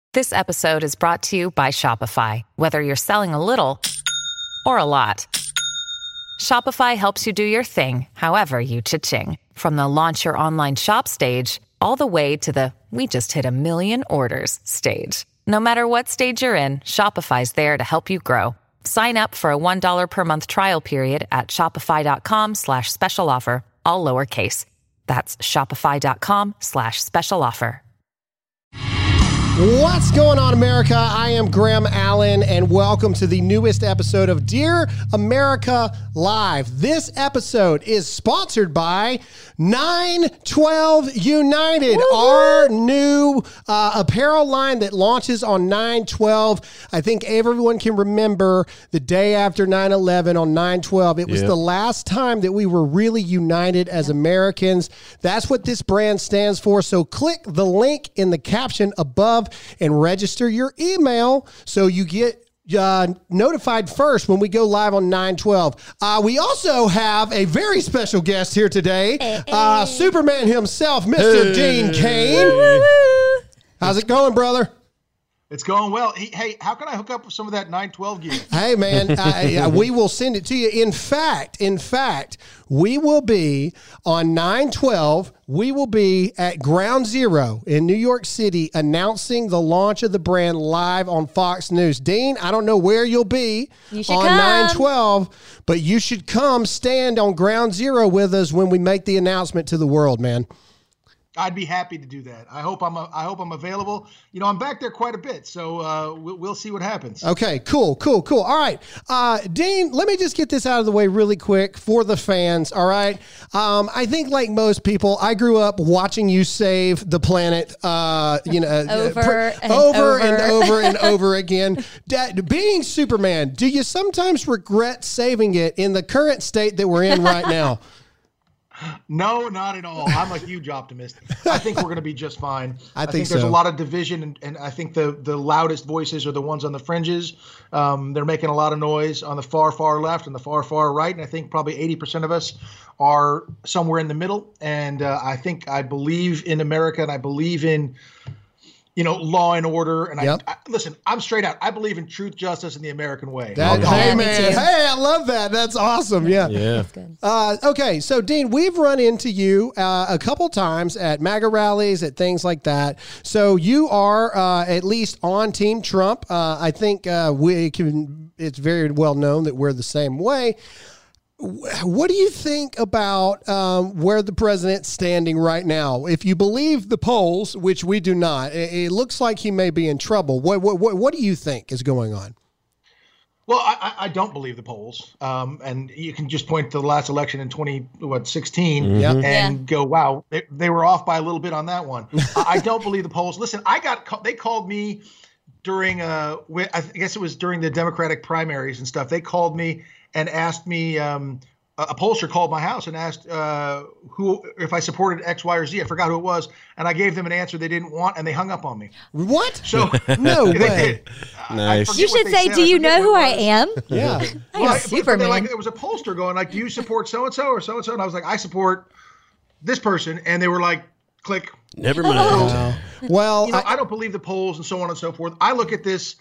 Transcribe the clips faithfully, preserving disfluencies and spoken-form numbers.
This episode is brought to you by Shopify. Whether you're selling a little or a lot, Shopify helps you do your thing, however you cha-ching. From the launch your online shop stage, all the way to the we just hit a million orders stage. No matter what stage you're in, Shopify's there to help you grow. Sign up for a one dollar per month trial period at shopify.com slash special offer, all lowercase. That's shopify.com slash special offer. What's going on, America? I am Graham Allen, and welcome to the newest episode of Dear America Live. This episode is sponsored by nine twelve United, Woo-hoo! Our new uh, apparel line that launches on nine twelve. I think everyone can remember the day after nine eleven on nine twelve. It was yep. the last time that we were really united as Americans. That's what this brand stands for. So click the link in the caption above and register your email so you get uh, notified first when we go live on nine twelve. Uh, we also have a very special guest here today, uh, Superman himself, Mister Hey. Dean Cain. How's it going, brother? It's going well. Hey, how can I hook up with some of that nine twelve gear? Hey, man, I, I, we will send it to you. In fact, in fact, we will be on nine twelve. We will be at Ground Zero in New York City announcing the launch of the brand live on Fox News. Dean, I don't know where you'll be you should on come. nine twelve, but you should come stand on Ground Zero with us when we make the announcement to the world, man. I'd be happy to do that. I hope I'm a, I hope I'm available. You know, I'm back there quite a bit, so uh, we'll, we'll see what happens. Okay, cool, cool, cool. All right, uh, Dean, let me just get this out of the way really quick for the fans. All right, um, I think like most people, I grew up watching you save the planet. Uh, you know, over, pr- and over over and over and over again. Dad, being Superman, do you sometimes regret saving it in the current state that we're in right now? No, not at all. I'm a huge optimist. I think we're going to be just fine. I think, I think there's so. a lot of division, and, and I think the, the loudest voices are the ones on the fringes. Um, they're making a lot of noise on the far, far left and the far, far right, and I think probably eighty percent of us are somewhere in the middle. And uh, I think I believe in America, and I believe in you know, law and order. And yep. I, I listen, I'm straight out. I believe in truth, justice, and the American way. That, hey, man. Hey, I love that. That's awesome. Yeah. Yeah. That's good. Uh, okay. So, Dean, we've run into you uh, a couple times at MAGA rallies, at things like that. So you are uh, at least on Team Trump. Uh, I think uh, we can, it's very well known that we're the same way. What do you think about um, where the president's standing right now? If you believe the polls, which we do not, it, it looks like he may be in trouble. What, what, what, what do you think is going on? Well, I, I don't believe the polls, um, and you can just point to the last election in twenty what sixteen mm-hmm. and yeah. go, "Wow, they, they were off by a little bit on that one." I don't believe the polls. Listen, I got they called me during uh, I guess it was during the Democratic primaries and stuff. They called me and asked me, um, a pollster called my house and asked uh, who if I supported X, Y, or Z. I forgot who it was, and I gave them an answer they didn't want, and they hung up on me. What? So no way. Did. Nice. You should say, said. "Do I you know who I am?" Yeah. I'm well, a Superman. Like, there was a pollster going like, "Do you support so and so or so and so?" And I was like, "I support this person," and they were like, "Click." Never mind. Wow. Well, you know, I, I don't believe the polls and so on and so forth. I look at this.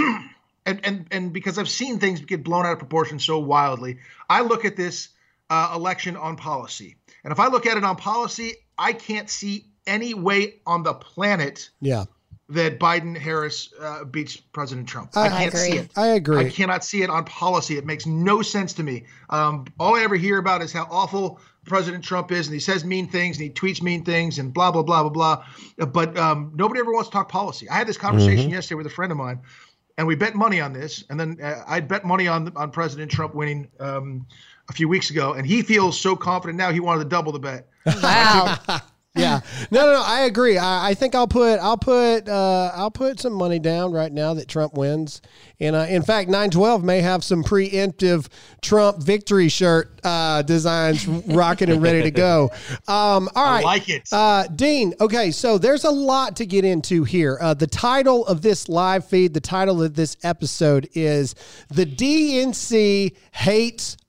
And, and and because I've seen things get blown out of proportion so wildly, I look at this uh, election on policy. And if I look at it on policy, I can't see any way on the planet yeah. that Biden-Harris uh, beats President Trump. I, I can't I see it. I agree. I cannot see it on policy. It makes no sense to me. Um, all I ever hear about is how awful President Trump is, and he says mean things, and he tweets mean things, and blah, blah, blah, blah, blah. But um, nobody ever wants to talk policy. I had this conversation mm-hmm. yesterday with a friend of mine, and we bet money on this. And then uh, I bet money on on President Trump winning um, a few weeks ago. And he feels so confident now he wanted to double the bet. Wow. Yeah, no, no, no, I agree. I, I think I'll put, I'll put, uh, I'll put some money down right now that Trump wins. And uh, in fact, nine twelve may have some preemptive Trump victory shirt uh, designs rocking and ready to go. Um, all right, I like it, uh, Dean. Okay, so there's a lot to get into here. Uh, the title of this live feed, the title of this episode is "The D N C Hates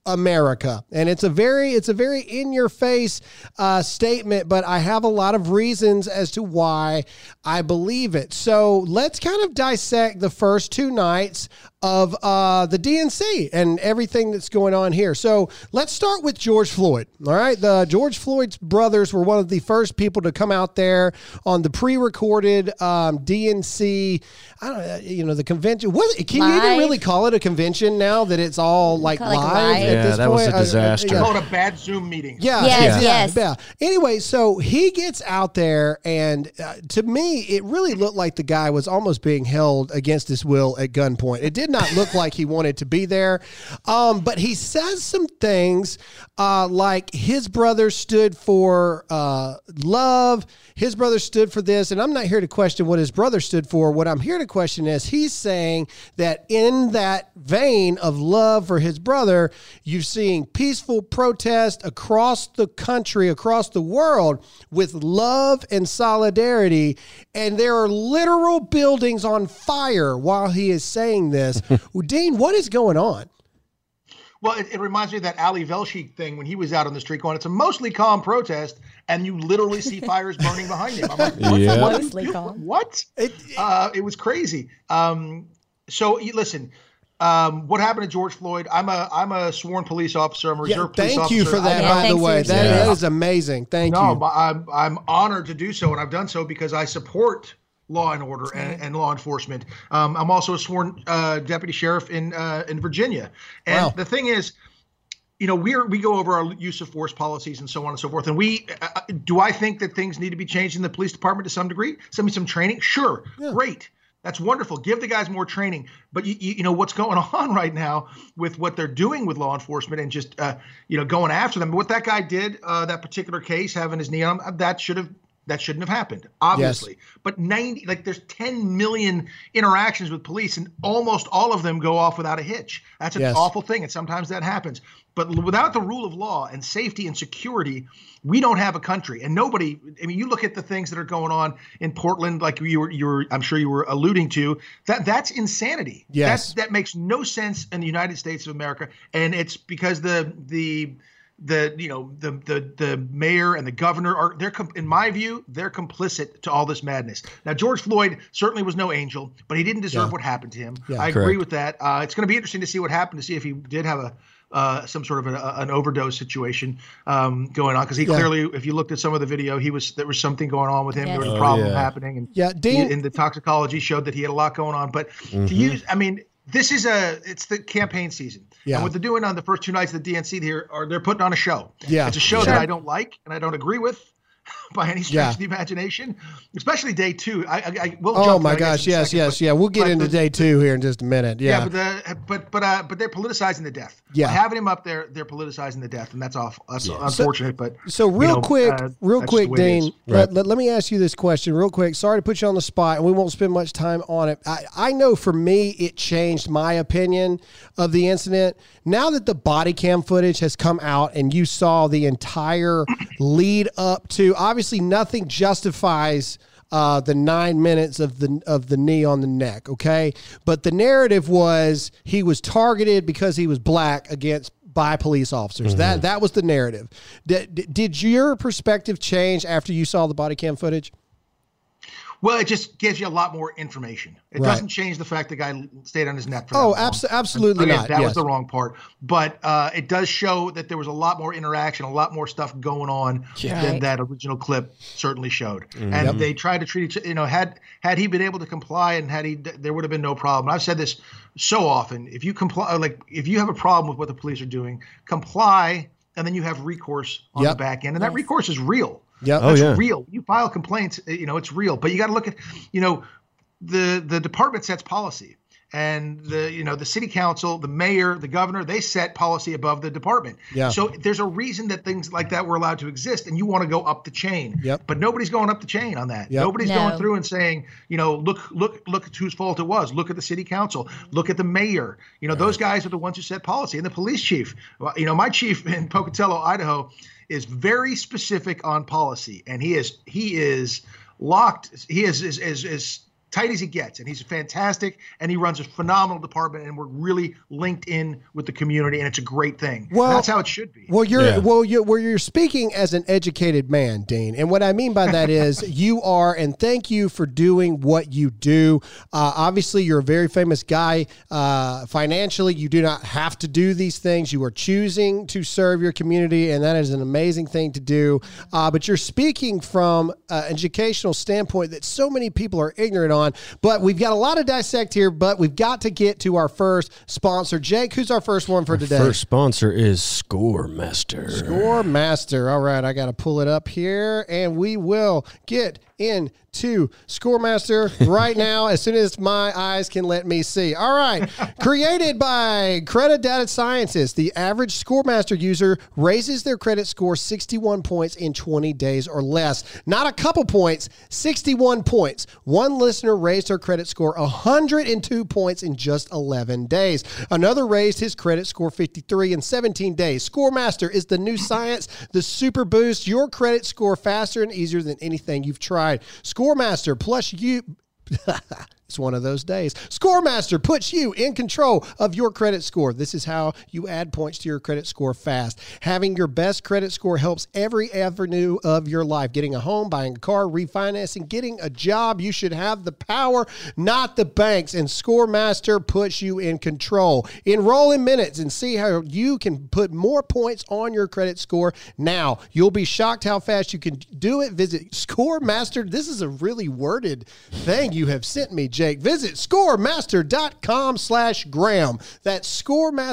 America. And it's a very, it's a very in your face uh, statement, but I have a lot of reasons as to why I believe it. So let's kind of dissect the first two nights of uh, the D N C and everything that's going on here. So let's start with George Floyd. All right. The George Floyd's brothers were one of the first people to come out there on the pre-recorded um, D N C. I don't know, you know, the convention. Was it, can live. You even really call it a convention now that it's all like live, like live at yeah, this that point? was a disaster. It's called a bad Zoom meeting. Yeah. Yes, yeah, yes. yeah. Anyway, so he gets out there, and uh, to me, it really looked like the guy was almost being held against his will at gunpoint. It did not look like he wanted to be there. Um, but he says some things uh, like his brother stood for uh, love. His brother stood for this. And I'm not here to question what his brother stood for. What I'm here to question is he's saying that in that vein of love for his brother, you're seeing peaceful protest across the country, across the world with love and solidarity. And there are literal buildings on fire while he is saying this. Dean, what is going on? Well, it, it reminds me of that Ali Velshi thing when he was out on the street going, it's a mostly calm protest, and you literally see fires burning behind him. I'm like, what? Yeah. What? Mostly calm. What? It, Uh, it was crazy. Um, so you- listen, um, what happened to George Floyd? I'm a I'm a sworn police officer. I'm a yeah, reserve police thank officer. you for that, Yeah, by the thanks way. for That, your that service. is amazing. Thank No, you. but I'm I'm honored to do so, and I've done so because I support law and order and, and law enforcement. Um, I'm also a sworn uh, deputy sheriff in uh, in Virginia. And Wow. the thing is, you know, we we go over our use of force policies and so on and so forth. And we uh, do I think that things need to be changed in the police department to some degree? Some some training, sure, Yeah. great. That's wonderful. Give the guys more training. But you, you, you know what's going on right now with what they're doing with law enforcement and just uh, you know going after them. What that guy did, uh, that particular case, having his knee on him, that should have that shouldn't have happened, obviously. But ninety, like there's ten million interactions with police, and almost all of them go off without a hitch. That's an Yes. awful thing, and sometimes that happens. But without the rule of law and safety and security, we don't have a country. And nobody, I mean, you look at the things that are going on in Portland, like you were, you were, I'm sure you were alluding to, that that's insanity. Yes. That, that makes no sense in the United States of America. And it's because the, the, the, you know, the, the, the mayor and the governor are, they're, com- in my view, they're complicit to all this madness. Now, George Floyd certainly was no angel, but he didn't deserve Yeah. what happened to him. Yeah, I agree correct. with that. Uh, it's going to be interesting to see what happened, to see if he did have a, Uh, some sort of a, an overdose situation um, going on, because he Yeah. clearly, if you looked at some of the video, he was there was something going on with him. Yes. There was a Oh, problem yeah. happening, and Yeah, Dean- he, and the toxicology showed that he had a lot going on. But Mm-hmm. to use, I mean, this is a it's the campaign season, Yeah. and what they're doing on the first two nights of the D N C here are they're putting on a show. Yeah. It's a show Sure. that I don't like and I don't agree with by any stretch Yeah. of the imagination, especially day two. I, I, I will. Oh jump my to that, I guess, gosh. in a Yes, second, yes, but- yeah. We'll get but into the- day two here in just a minute. Yeah. yeah, but the but but uh, but they're politicizing the death. Yeah. By having him up there, they're politicizing the death, and that's awful. That's Yeah. unfortunate. but So real you know, quick, uh, real that's quick, the way it is. Dean, Right. let, let, let me ask you this question real quick. Sorry to put you on the spot, and we won't spend much time on it. I, I know for me, it changed my opinion of the incident. Now that the body cam footage has come out and you saw the entire lead up to, obviously nothing justifies uh, the nine minutes of the of the knee on the neck, okay? But the narrative was he was targeted because he was black against by police officers. That that was the narrative. Did, did your perspective change after you saw the body cam footage? Well, it just gives you a lot more information. It Right. doesn't change the fact the guy stayed on his neck for that Oh, long. abso- absolutely Again, not. That Yes. was the wrong part. But uh, it does show that there was a lot more interaction, a lot more stuff going on Yeah. than Right. that original clip certainly showed. Mm-hmm. And they tried to treat each, you know, had had he been able to comply and had he, there would have been no problem. I've said this so often. If you comply, like if you have a problem with what the police are doing, comply, and then you have recourse on Yep. the back end, and that Yes. recourse is real. Yep. Oh, That's yeah. real. You file complaints, you know, it's real. But you got to look at, you know, the the department sets policy, and the you know the city council, the mayor, the governor, they set policy above the department. Yeah. So there's a reason that things like that were allowed to exist, and you want to go up the chain. Yep. But nobody's going up the chain on that. Yep. Nobody's No. going through and saying, you know, look, look, look at whose fault it was. Look at the city council. Look at the mayor. You know, those guys are the ones who set policy, and the police chief. Well, you know, my chief in Pocatello, Idaho, is very specific on policy, and he is he is locked. He is is is, is tight as he gets, and he's fantastic, and he runs a phenomenal department, and we're really linked in with the community, and it's a great thing. Well, and that's how it should be. Well, you're Yeah. well, you're, well, you're speaking as an educated man, Dean, and what I mean by that is you are, and thank you for doing what you do. Uh, obviously, you're a very famous guy. Uh, financially, you do not have to do these things. You are choosing to serve your community, and that is an amazing thing to do. Uh, but you're speaking from an educational standpoint that so many people are ignorant on. But we've got a lot to dissect here, but we've got to get to our first sponsor. Jake, who's our first one for today? First sponsor is Score Master. Score Master. All right, I got to pull it up here, and we will get into Score Master right now as soon as my eyes can let me see. All right. Created by Credit Data Scientists, the average Score Master user raises their credit score sixty-one points in twenty days or less. Not a couple points, sixty-one points. One listener raised her credit score one hundred two points in just eleven days. Another raised his credit score fifty-three in seventeen days. Score Master is the new science, the super boost your credit score faster and easier than anything you've tried. Score Master plus you. It's one of those days. Score Master puts you in control of your credit score. This is how you add points to your credit score fast. Having your best credit score helps every avenue of your life. Getting a home, buying a car, refinancing, getting a job. You should have the power, not the banks. And Score Master puts you in control. Enroll in minutes and see how you can put more points on your credit score now. You'll be shocked how fast you can do it. Visit Score Master. This is a really worded thing you have sent me, Jake. Visit scoremaster.com slash Graham. That's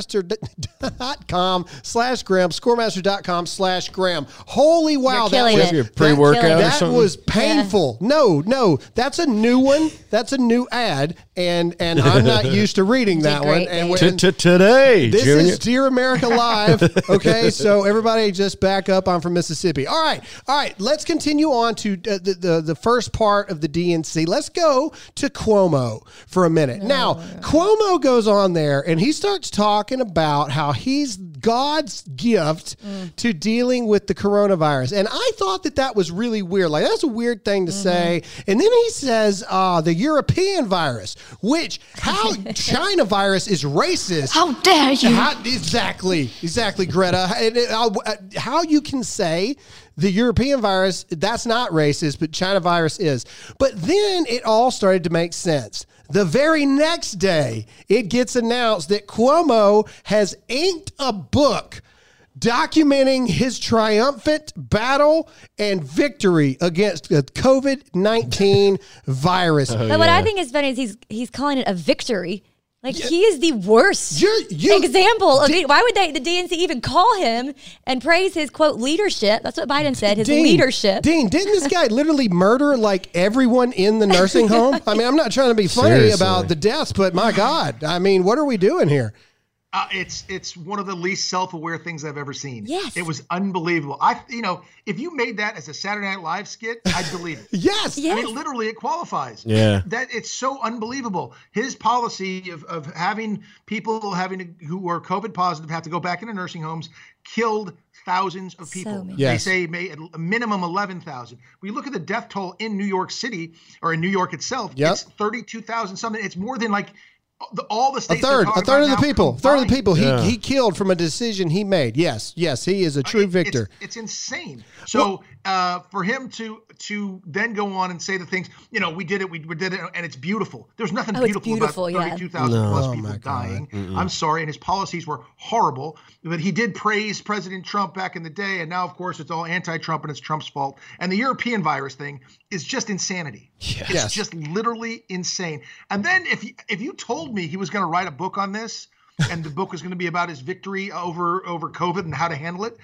scoremaster.com slash Graham. Scoremaster.com slash Graham. Holy wow. You're killing that was, it. Your pre-workout that, or that something? was painful. Yeah. No, no. That's a new one. That's a new ad. And and I'm not used to reading that one. great, And, Dave. and Today, this Junior. is Dear America Live. Okay, so everybody just back up. I'm from Mississippi. All right, all right. Let's continue on to uh, the, the the first part of the D N C. Let's go to Cuomo for a minute. Now, Cuomo goes on there and he starts talking about how he's God's gift mm. to dealing with the coronavirus. And I thought that that was really weird. Like, that's a weird thing to mm-hmm. say. And then he says uh, the European virus, which how China virus is racist. How dare you? How, exactly. Exactly, Greta. And, uh, how you can say the European virus, that's not racist, but China virus is. But then it all started to make sense. The very next day, it gets announced that Cuomo has inked a book documenting his triumphant battle and victory against the COVID nineteen virus. Oh, but yeah. What I think is funny is he's he's calling it a victory. Like, yeah. he is the worst you're, you're, D- example of it. Why would they, the D N C even call him and praise his, quote, leadership? That's what Biden said, his Dean, leadership. Dean, didn't this guy literally murder, like, everyone in the nursing home? I mean, I'm not trying to be funny Seriously. about the deaths, but my God, I mean, what are we doing here? Uh, it's it's one of the least self-aware things I've ever seen. Yes. It was unbelievable. I you know, if you made that as a Saturday Night Live skit, I'd believe it. Yes. yes. I mean, literally, it qualifies. Yeah. That it's so unbelievable. His policy of, of having people having to, who are COVID positive have to go back into nursing homes killed thousands of people. So yes. They say may, a minimum eleven thousand. We look at the death toll in New York City or in New York itself. Yep. It's thirty-two thousand something. It's more than like The, all the A states third, a third of the people, combined. third of the people he, Yeah. he killed from a decision he made. Yes, yes, he is a true It- victor. It's, it's insane. So uh, for him to to then go on and say the things, you know, we did it, we, we did it, and it's beautiful. There's nothing Oh, it's beautiful, beautiful, about yeah. thirty-two thousand No. plus Oh, people my God. dying. Mm-mm. I'm sorry, and his policies were horrible. But he did praise President Trump back in the day, and now, of course, it's all anti-Trump and it's Trump's fault. And the European virus thing is just insanity. Yes. It's Yes. just literally insane. And then if you, if you told me he was going to write a book on this, and the book was going to be about his victory over over COVID and how to handle it,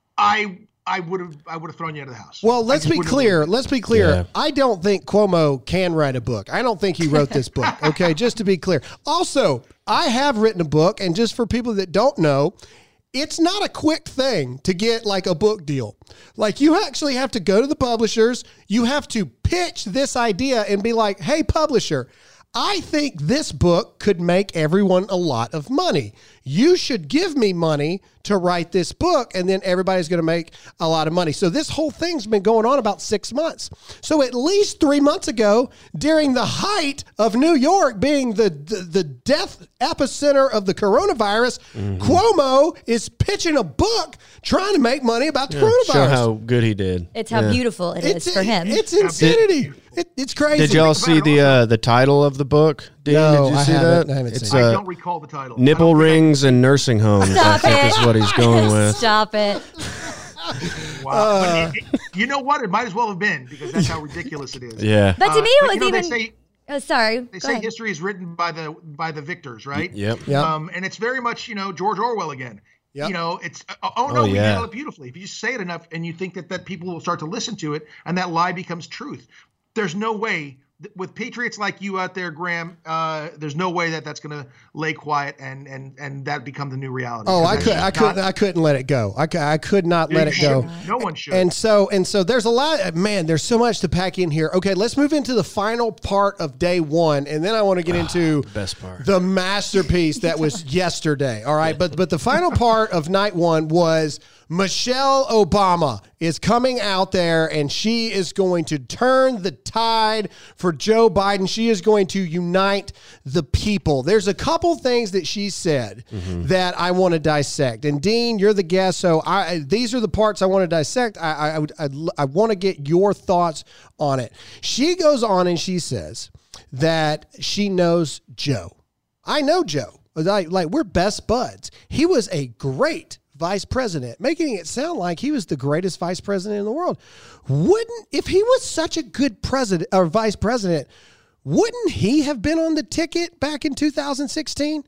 I I would have I would have thrown you out of the house. Well, I let's just be wouldn't have clear. believed it. Let's be clear. Yeah. I don't think Cuomo can write a book. I don't think he wrote this book. Okay, just to be clear. Also, I have written a book, and just for people that don't know, it's not a quick thing to get like a book deal. Like, you actually have to go to the publishers. You have to pitch this idea and be like, hey, publisher, I think this book could make everyone a lot of money. You should give me money to write this book, and then everybody's going to make a lot of money. So this whole thing's been going on about six months. So at least three months ago, during the height of New York being the, the, the death epicenter of the coronavirus, mm-hmm. Cuomo is pitching a book trying to make money about the yeah, coronavirus. Show how good he did. It's how yeah. beautiful it it's, is for him. It's insanity. It, it's crazy. Did y'all see the uh, the title of the book? Dean, no, did you I see haven't, that? I haven't it's, seen uh, it. I don't recall the title. Nipple rings and nursing homes, Stop I think it. is what he's going with. Stop it. Wow. Uh, it, it, you know what? It might as well have been, because that's how ridiculous it is. Yeah. But to me, uh, it was you know, even... They say, oh, sorry. They Go say ahead. history is written by the by the victors, right? Yep. Yep. Um, and it's very much, you know, George Orwell again. Yep. You know, it's, uh, oh, no, Oh, we yeah. handle it beautifully. If you just say it enough and you think that, that people will start to listen to it, and that lie becomes truth. There's no way, with patriots like you out there, Graham, uh, there's no way that that's going to lay quiet and and and that become the new reality. Oh, I That's could, just I couldn't, not- I couldn't let it go. I, cou- I could not let You it go. shouldn't. No one should. And so, and so there's a lot, man, there's so much to pack in here. Okay, let's move into the final part of day one. And then I want to get into the best part. the masterpiece that was yesterday. All right. But, but the final part of night one was Michelle Obama is coming out there, and she is going to turn the tide for Joe Biden. She is going to unite the people. There's a couple things that she said mm-hmm. that I want to dissect. And Dean, you're the guest, so I, these are the parts I want to dissect. I, I, I, would, I, I want to get your thoughts on it. She goes on and she says that she knows Joe. I know Joe. Like, like we're best buds. He was a great vice president, making it sound like he was the greatest vice president in the world. Wouldn't, if he was such a good president or vice president, wouldn't he have been on the ticket back in two thousand sixteen?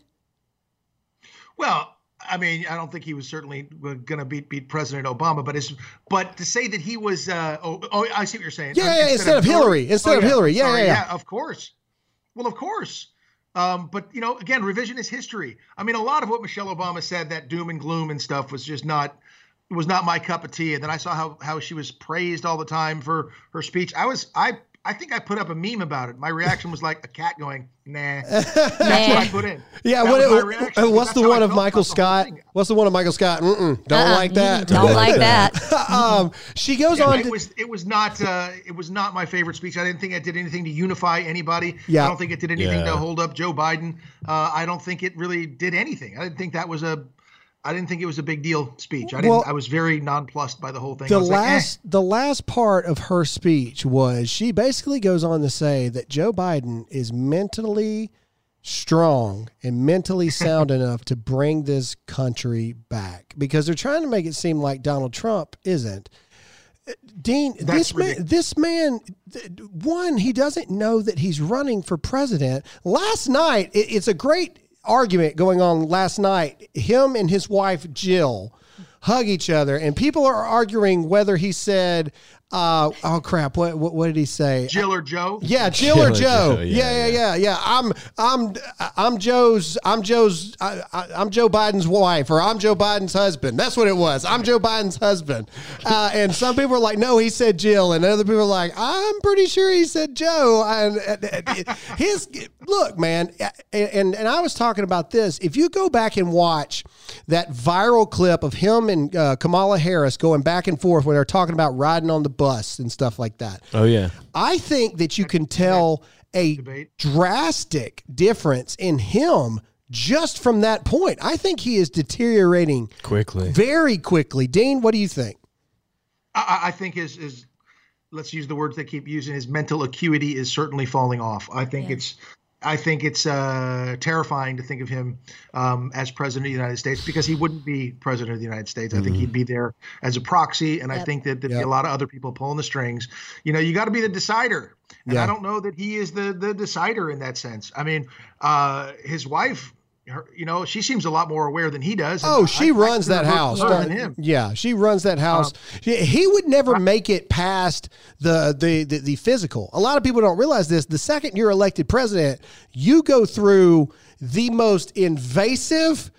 Well, I mean, I don't think he was certainly going to beat beat President Obama, but it's but to say that he was, uh, oh, oh, I see what you're saying. Yeah, yeah, instead, instead of Hillary, Hillary. instead oh, of yeah. Hillary, yeah, Sorry, yeah, yeah, yeah, of course. Well, of course. Um, but, you know, again, revisionist history. I mean, a lot of what Michelle Obama said, that doom and gloom and stuff, was just not was not my cup of tea. And then I saw how how she was praised all the time for her speech. I was I I think I put up a meme about it. My reaction was like a cat going, nah. That's what I put in. Yeah, that what was it, my reaction, and what's that's the how one I of felt Michael about the whole Scott? thing. What's the one of Michael Scott? Mm-mm, don't Uh-uh, like that. Don't like that. um, she goes Yeah, on. it To, was it was not uh, it was not my favorite speech. I didn't think it did anything to unify anybody. Yeah. I don't think it did anything Yeah. to hold up Joe Biden. Uh, I don't think it really did anything. I didn't think that was a I didn't think it was a big deal speech. I didn't. Well, I was very nonplussed by the whole thing. the I was last like, eh. the last part of her speech was she basically goes on to say that Joe Biden is mentally strong and mentally sound enough to bring this country back, because they're trying to make it seem like Donald Trump isn't. Dean, That's this man, ridiculous. this man, th- one, he doesn't know that he's running for president. Last night, it, it's a great argument going on last night. Him and his wife, Jill, hug each other, and people are arguing whether he said, uh, oh crap, what, what, what did he say? Jill or Joe? Yeah, Jill, Jill or or Joe. Joe, Yeah, yeah, yeah, yeah, yeah. I'm, I'm, I'm Joe's. I'm Joe's. I, I, I'm Joe Biden's wife, or I'm Joe Biden's husband. That's what it was. I'm Joe Biden's husband. Uh, and some people are like, no, he said Jill, and other people are like, I'm pretty sure he said Joe. And, and, and his look, man, and and I was talking about this. If you go back and watch that viral clip of him and uh, Kamala Harris going back and forth when they're talking about riding on the bus and stuff like that. Oh, yeah. I think that you can tell a Debate. drastic difference in him just from that point. I think he is deteriorating Quickly. very quickly. Dean, what do you think? I, I think his his let's use the words they keep using. His mental acuity is certainly falling off. I think Yeah. it's. I think it's uh, terrifying to think of him um, as president of the United States, because he wouldn't be president of the United States. I think he'd be there as a proxy, and I Yep. think that there'd Yep. be a lot of other people pulling the strings. You know, you got to be the decider, and Yeah. I don't know that he is the the decider in that sense. I mean, uh, his wife, her, you know, she seems a lot more aware than he does. and Oh, she I- I runs consider that her house. smarter than him. Yeah, she runs that house. He- he would never make it past the, the the the physical. A lot of people don't realize this. The second you're elected president, you go through the most invasive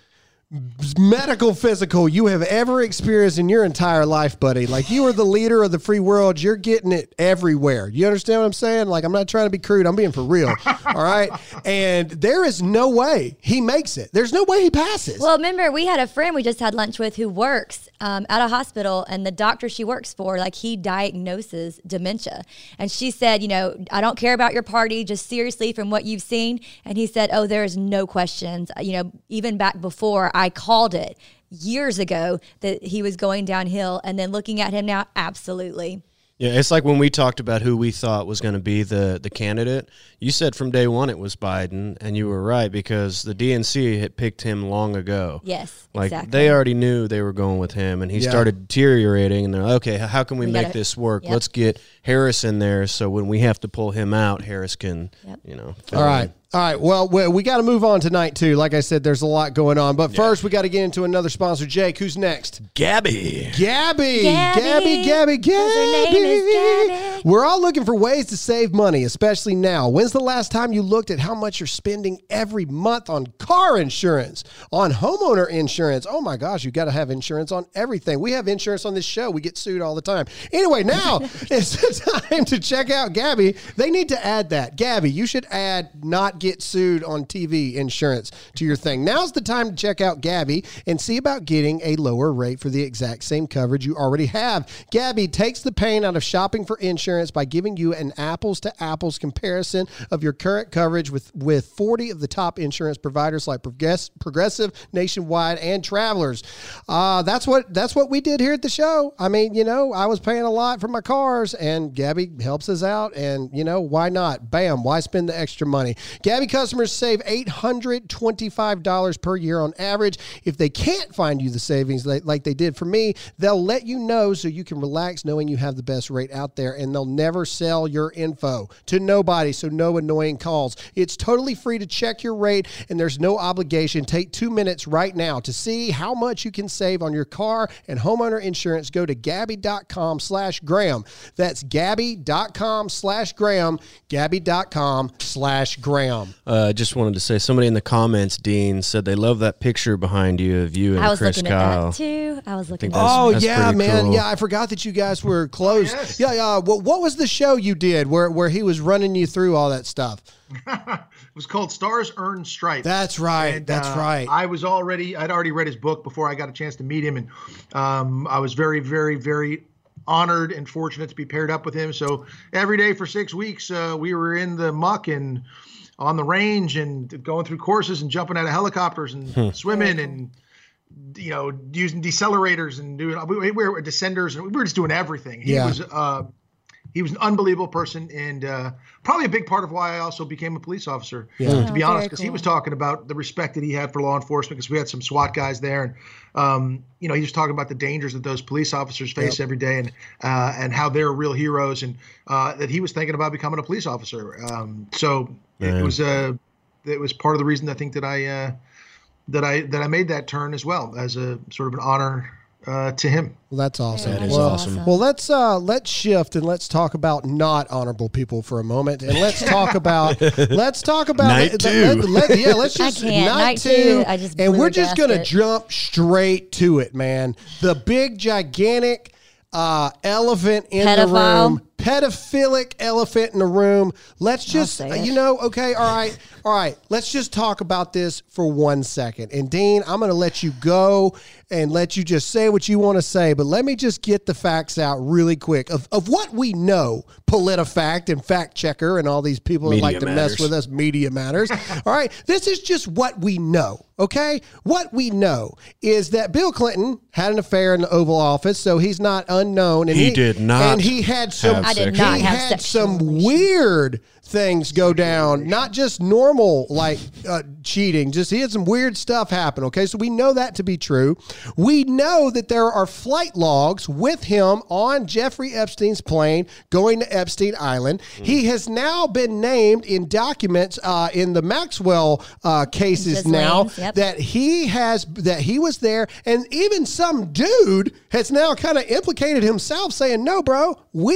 medical physical you have ever experienced in your entire life, buddy. Like, you are the leader of the free world. You're getting it everywhere. You understand what I'm saying? Like, I'm not trying to be crude. I'm being for real. All right. And there is no way he makes it. There's no way he passes. Well, remember, we had a friend we just had lunch with who works um, at a hospital, and the doctor she works for, like, he diagnoses dementia. And she said, you know, I don't care about your party, just seriously from what you've seen. And he said, oh, there is no questions. You know, even back before I called it years ago that he was going downhill, and then looking at him now, absolutely. Yeah, it's like when we talked about who we thought was going to be the, the candidate. You said from day one it was Biden, and you were right because the D N C had picked him long ago. Yes, like exactly. They already knew they were going with him, and he yeah. started deteriorating, and they're like, okay, how can we, we make gotta, this work? yep. Let's get Harris in there so when we have to pull him out, Harris can, yep. you know. All right. In. All right. Well, we, we got to move on tonight, too. Like I said, there's a lot going on. But first, yeah. we got to get into another sponsor. Jake, who's next? Gabby. Gabby. Gabby. Gabby, Gabby, Gabby. Her name is Gabby. We're all looking for ways to save money, especially now. When's the last time you looked at how much you're spending every month on car insurance, on homeowner insurance? Oh, my gosh, you got to have insurance on everything. We have insurance on this show. We get sued all the time. Anyway, now it's the time to check out Gabby. They need to add that. Gabby, you should add not get sued on T V insurance to your thing. Now's the time to check out Gabby and see about getting a lower rate for the exact same coverage you already have. Gabby takes the pain out of shopping for insurance by giving you an apples to apples comparison of your current coverage with, with forty of the top insurance providers like Progress, Progressive, Nationwide, and Travelers. Uh, that's what that's what we did here at the show. I mean, you know, I was paying a lot for my cars, and Gabby helps us out, and, you know, why not? Bam, why spend the extra money? Gabby customers save eight hundred twenty-five dollars per year on average. If they can't find you the savings like, like they did for me, they'll let you know so you can relax knowing you have the best rate out there, and they'll never sell your info to nobody, so no annoying calls. It's totally free to check your rate, and there's no obligation. Take two minutes right now to see how much you can save on your car and homeowner insurance. Go to Gabby.com slash Graham. That's Gabby.com slash Graham. Gabby.com slash Graham. I uh, just wanted to say, somebody in the comments, Dean, said they love that picture behind you of you and I was Chris looking Kyle. at that too. I was looking I at that. Oh, that's yeah, man. cool. Yeah, I forgot that you guys were close. Oh, yes. Yeah, yeah. What, what was the show you did where, where he was running you through all that stuff? It was called Stars Earn Stripes. That's right. And, That's uh, right. I was already, I'd already read his book before I got a chance to meet him. And um, I was very, very, very honored and fortunate to be paired up with him. So every day for six weeks, uh, we were in the muck and on the range and going through courses and jumping out of helicopters and Hmm. swimming and, you know, using decelerators and doing, we, we were descenders and we were just doing everything. He Yeah. was, uh, he was an unbelievable person, and uh, probably a big part of why I also became a police officer, Yeah. to be Oh, honest, very because he cool. was talking about the respect that he had for law enforcement, because we had some SWAT guys there, and um, you know, he was talking about the dangers that those police officers face Yep. every day, and uh, and how they're real heroes, and uh, that he was thinking about becoming a police officer. Um, so it Man. was uh, it was part of the reason I think that I uh, that I that I made that turn as well, as a sort of an honor uh, to him. Well, that's awesome. That is well, awesome. well, let's uh, let's shift and let's talk about not honorable people for a moment, and let's talk about let's talk about Night let- two. let- let- yeah, let's I just can't. night, Night two, two, I just and blew we're a just gonna gasket. jump straight to it, man. The big gigantic uh, elephant in the Pedophile. room. Pedophilic elephant in the room. Let's just, say uh, it. you know, okay, all right, all right. Let's just talk about this for one second. And Dean, I'm going to let you go and let you just say what you want to say, but let me just get the facts out really quick of, of what we know. PolitiFact and Fact Checker and all these people that Media like to Matters. mess with us. Media Matters. All right, this is just what we know. Okay, what we know is that Bill Clinton had an affair in the Oval Office, so he's not unknown. And He did not and he had some. have I did sex. not he have had sexual some relations. weird things go down, not just normal like uh, cheating. Just he had some weird stuff happen. Okay, so we know that to be true. We know that there are flight logs with him on Jeffrey Epstein's plane going to Epstein Island. He has now been named in documents uh, in the Maxwell uh, cases now Ghislaine's, yep. that he has that he was there, and even some dude has now kind of implicated himself, saying, "No, bro, we were there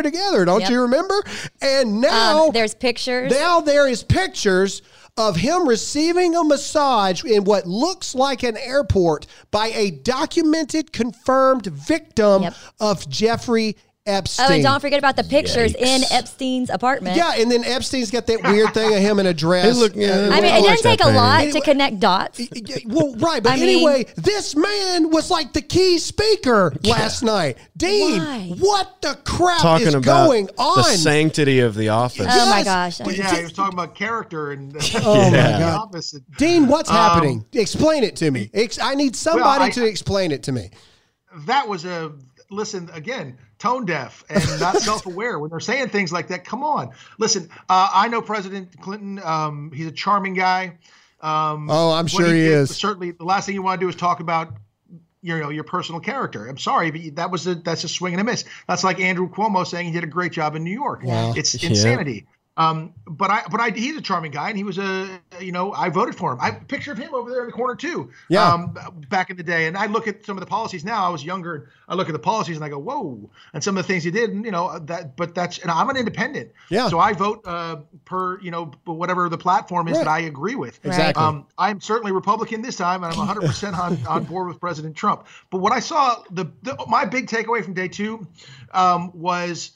together. Don't Yep. you remember? And now Um, there's pictures. Now there is pictures of him receiving a massage in what looks like an airport by a documented, confirmed victim Yep. of Jeffrey Epstein. Oh, and don't forget about the pictures Yikes. in Epstein's apartment. Yeah, and then Epstein's got that weird thing of him in a dress. Hey, look, yeah, I mean, I it like doesn't take that a painting. lot Anyway- to connect dots. Yeah, well, right, but I mean- anyway, this man was like the key speaker last night. Dean, Why? what the crap Talking is about going on? the sanctity of the office. Oh my Yes. gosh. Well, yeah, he was talking about character and Oh my Yeah. the God. office. And, Dean, what's Um, happening? Explain it to me. Ex- I need somebody I- to explain it to me. that was a listen again, tone deaf and not self-aware when they're saying things like that. Come on, listen. Uh, I know President Clinton. Um, he's a charming guy. Um, Oh, I'm what sure he did- is. Certainly, the last thing you want to do is talk about you know your personal character. I'm sorry, but that was a that's a swing and a miss. That's like Andrew Cuomo saying he did a great job in New York. Wow. It's Yeah. insanity. Um, but I, but I, he's a charming guy, and he was a, you know, I voted for him. I picture of him over there in the corner too. Yeah. Um, back in the day, and I look at some of the policies now. I was younger, and I look at the policies, and I go, whoa. And some of the things he did, and you know, that. But that's, and I'm an independent. Yeah. So I vote uh, per, you know, whatever the platform is Right. that I agree with. Exactly. Um, I'm certainly Republican this time, and I'm one hundred percent on, on board with President Trump. But what I saw, the, the my big takeaway from day two um, was.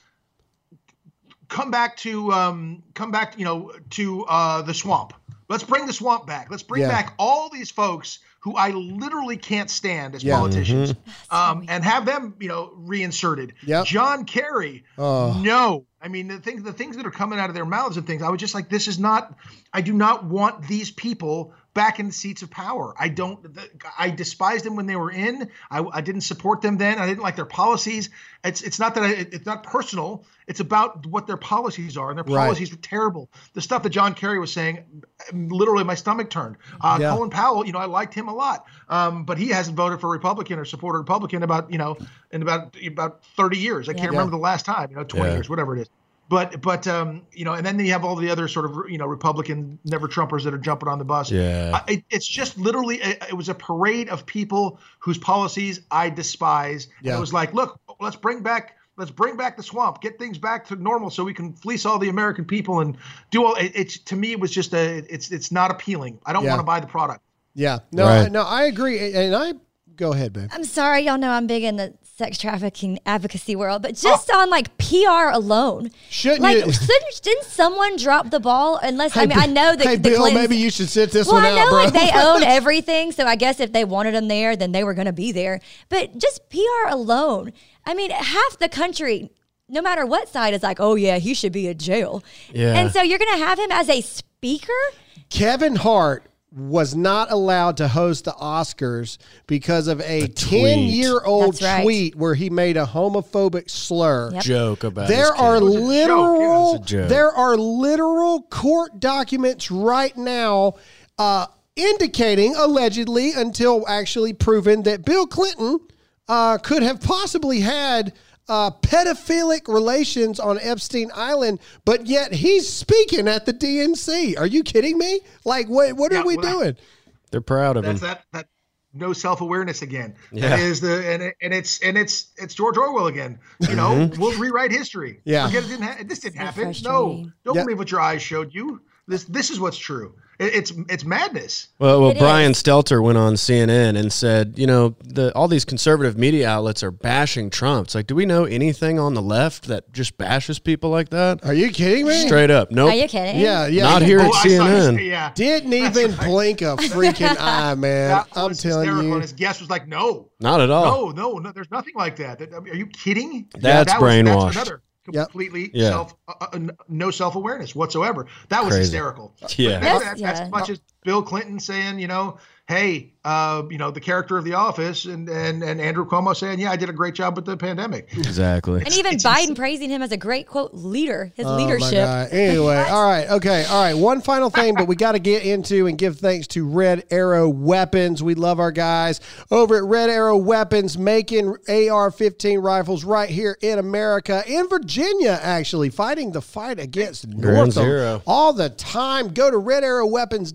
Come back to um, come back, you know, to uh, the swamp. Let's bring the swamp back. Let's bring Yeah. back all these folks who I literally can't stand as Yeah. politicians, um, and have them, you know, reinserted. Yep. John Kerry, Oh. no. I mean, the things the things that are coming out of their mouths and things. I was just like, this is not. I do not want these people back in the seats of power. I don't. I despised them when they were in. I, I didn't support them then. I didn't like their policies. It's it's not that I, it's not personal. It's about what their policies are, and their Right. policies were terrible. The stuff that John Kerry was saying, literally, my stomach turned. Uh, Yeah. Colin Powell, you know, I liked him a lot, um, but he hasn't voted for Republican or supported Republican about you know in about about thirty years. I can't Yeah. remember the last time. You know, twenty Yeah. years, whatever it is. But but um, you know, and then you have all the other sort of you know Republican never Trumpers that are jumping on the bus. Yeah. I, it, it's just literally a, it was a parade of people whose policies I despise. Yeah. And it was like, look, let's bring back let's bring back the swamp, get things back to normal, so we can fleece all the American people and do all. It, it's to me, it was just a it's it's not appealing. I don't Yeah. want to buy the product. Yeah. No, Right. I, no, I agree. And I go ahead, babe. I'm sorry, y'all know I'm big in the sex trafficking advocacy world, but just on like P R alone, Shouldn't like you- shouldn't, didn't someone drop the ball? Unless I Hey, mean, I know that Hey, the Bill, Clintons- maybe you should sit this well, one I know out, bro. like they own everything, so I guess if they wanted them there, then they were going to be there. But just P R alone, I mean, half the country, no matter what side, is like, oh yeah, he should be in jail. Yeah. And so you're going to have him as a speaker. Kevin Hart was not allowed to host the Oscars because of a ten-year-old That's right. tweet where he made a homophobic slur. Yep. Joke about There his are kid. was a joke, yeah, it literal was a joke. there are literal court documents right now uh, indicating allegedly until actually proven that Bill Clinton uh, could have possibly had uh, pedophilic relations on Epstein Island, but yet he's speaking at the D N C. Are you kidding me? Like, what what Yeah, are we well, doing? They're proud of him. That's that that no self-awareness again. Yeah. That is the and it, and it's and it's it's George Orwell again. You know, Mm-hmm. we'll rewrite history. Yeah. Forget it didn't ha- this didn't So happen. No, frustrating. don't Yeah. believe what your eyes showed you. This this is what's true. It, it's it's madness. Well, well, It Brian is. Stelter went on C N N and said, you know, the all these conservative media outlets are bashing Trump. It's like, do we know anything on the left that just bashes people like that? Are you kidding me? Straight up, nope. Are you kidding? Yeah, yeah. Not here Oh, at I C N saw N. his- yeah. Didn't even blink a freaking eye, man. That I'm was telling hysterical. you. And his guest was like, no, Not at all. no, no, no. There's nothing like that. That- I mean, are you kidding? That's that was- brainwashed. That's another Yep. completely Yeah. self, uh, uh, no self-awareness whatsoever. That was Crazy. hysterical. Yeah. That- Yes, that- yeah. As much as Bill Clinton saying, you know, hey, uh, you know, the character of The Office, and and and Andrew Cuomo saying, yeah, I did a great job with the pandemic. Exactly. And even it's Biden insane. praising him as a great quote leader, his Oh, my leadership. God. Anyway, all right, okay, all right. One final thing, but we got to get into and give thanks to Red Arrow Weapons. We love our guys over at Red Arrow Weapons, making A R fifteen rifles right here in America, in Virginia, actually, fighting the fight against Ground Northam Zero. all the time. Go to red arrow weapons dot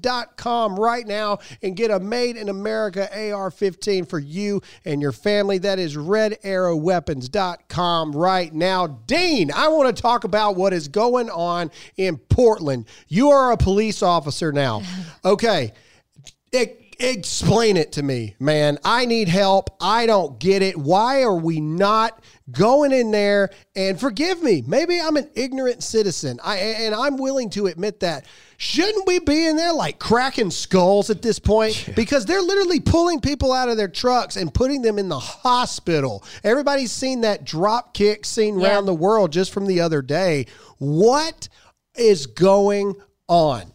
com right now and get a Made in America A R fifteen for you and your family. That is red arrow weapons dot com right now. Dean, I want to talk about what is going on in Portland. You are a police officer now. Okay. It, Explain it to me, man. I need help. I don't get it. Why are we not going in there? And forgive me, maybe I'm an ignorant citizen, I, and I'm willing to admit that. Shouldn't we be in there like cracking skulls at this point? Yeah. Because they're literally pulling people out of their trucks and putting them in the hospital. Everybody's seen that drop kick scene yeah. around the world just from the other day. What is going on?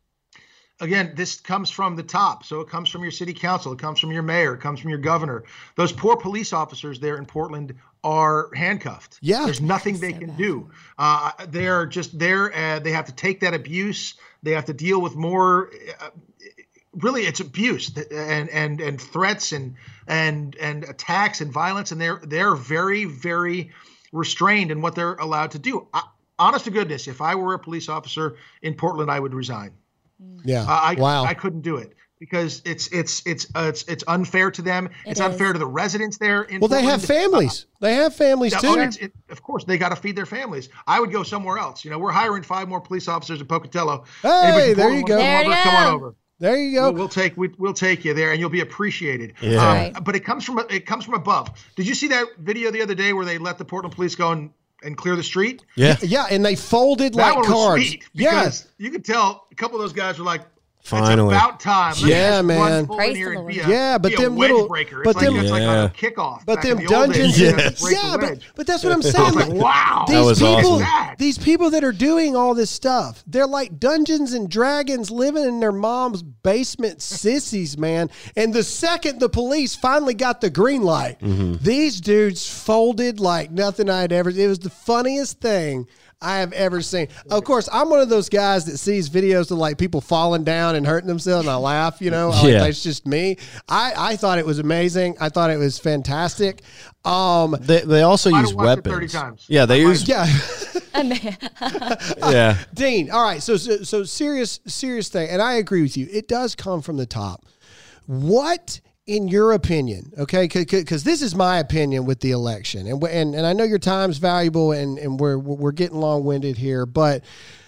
Again, this comes from the top. So it comes from your city council. It comes from your mayor. It comes from your governor. Those poor police officers there in Portland are handcuffed. Yeah. There's nothing they can do. Uh, they're just there. Uh, they have to take that abuse. They have to deal with more. Uh, really, it's abuse and and and threats and and and attacks and violence. And they're they're very, very restrained in what they're allowed to do. I, honest to goodness, if I were a police officer in Portland, I would resign. Yeah. Uh, I, wow. I couldn't do it because it's it's it's uh, it's it's unfair to them. It it's is. unfair to the residents there. In well, Portland. they have families. Uh, they have families too. Oh, it's, it, of course, they got to feed their families. I would go somewhere else. You know, we're hiring five more police officers in Pocatello. Hey, there you go. There you Come go. on over. There you go. We'll, we'll take we, we'll take you there, and you'll be appreciated. Yeah. Um, Right. But it comes from it comes from above. Did you see that video the other day where they let the Portland police go and, and clear the street? Yeah. Yeah, and they folded That like one was cards. sweet because Yes. you could tell a couple of those guys were like, Finally. it's about time. Let me Yeah, just man. run full in Praise here the and be Lord. a, Yeah, but be a them wedge little- breaker. but It's them- like, it's like Yeah. a kickoff. But back them in the old days, dungeons, you and, had to break yeah, the but, wedge. but that's what I'm I saying. was like, wow. These That was people, awesome. That. these people that are doing all this stuff, they're like Dungeons and Dragons living in their mom's basement sissies, man. And the second the police finally got the green light, Mm-hmm. these dudes folded like nothing I'd ever. It was the funniest thing I have ever seen. Of course, I'm one of those guys that sees videos of like people falling down and hurting themselves, and I laugh. You know, like, Yeah. that's just me. I I thought it was amazing. I thought it was fantastic. Um, They they also I'd use have watched it weapons. thirty times. Yeah, they I use. yeah. Yeah. Dean, all right, so, so so serious serious thing, and I agree with you. It does come from the top. What, in your opinion, okay? Because this is my opinion with the election, and and and I know your time's valuable, and and we're we're getting long winded here, but